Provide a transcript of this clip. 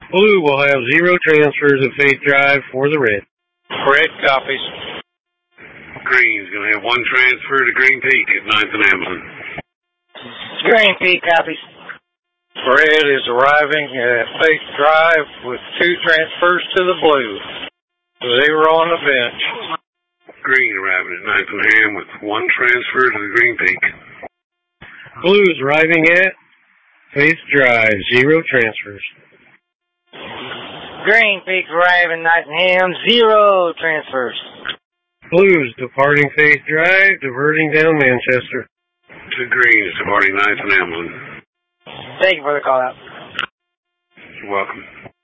Blue will have 0 transfers at Faith Drive for the red. Red copies. Green's going to have 1 transfer to Green Peak at 9th and Hamilton. Green Peak copies. Red is arriving at Faith Drive with 2 transfers to the blue. 0 on the bench. Green arriving at 9th and Ham with 1 transfer to the Green Peak. Blue's arriving at Faith Drive, 0 transfers. Green Peak arriving at Nottingham, 0 transfers. Blues departing Faith Drive, diverting down Manchester. To Green is departing 9th and Hamilton. Thank you for the call out. You're welcome.